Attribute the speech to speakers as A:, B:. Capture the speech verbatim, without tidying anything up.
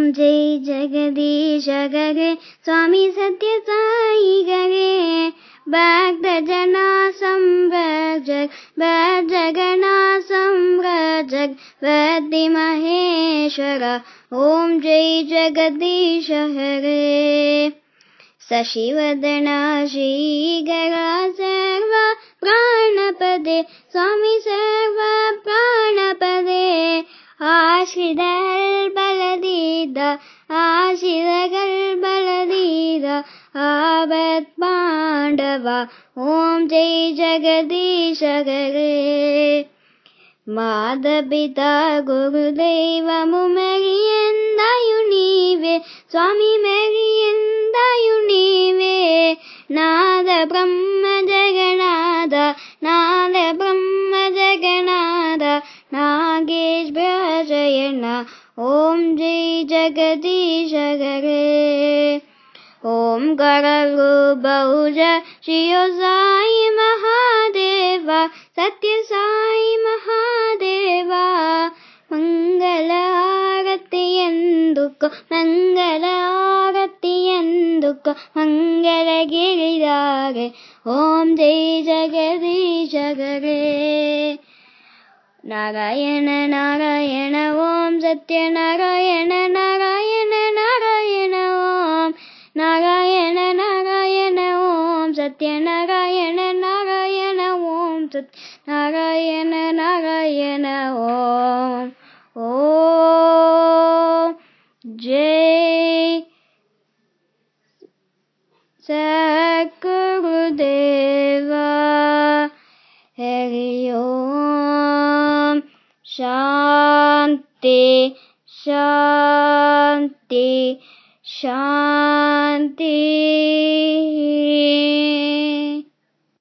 A: जय जगदीश गगे स्वामी सत्य साई गगे भक्त जना संरक्षक भक्त जगना संरक्षक वद्दि महेश्वर ओम जय जगदीश हरे शशिवदना श्रीगरा सर्व प्राणपदे स्वामी सर्व प्राणपदे आश्रितगल बलदीद आश्रितगल बलदीद आवत पांडव ओम जय जगदीश हरे माधपिता गुरुदेव मुमरियंदायु नीवे स्वामी मरियंदायु नीवे नाद ब्रह्म जगन्नाथ नाद ब्रह्म जगन्नाथ नागेश भजयन ओम जय जगदीश हरे ओम गरुड़ श्री साई महादेव सत्य साई महादेवा मंगल आरती ಎಂದುಕೋ मंगल आरती ಎಂದುಕೋ मंगल गिरिधारे ओम जय जगदीश हरे नारायण नारायण ओम सत्य नारायण नारायण नारायण ओम नारायण नारायण ओम सत्य नारायण नारायण ओम सत्य नारायण नारायण ओम ओम जय सद्गुरुदेवा हरि ओम शांति शांति शांति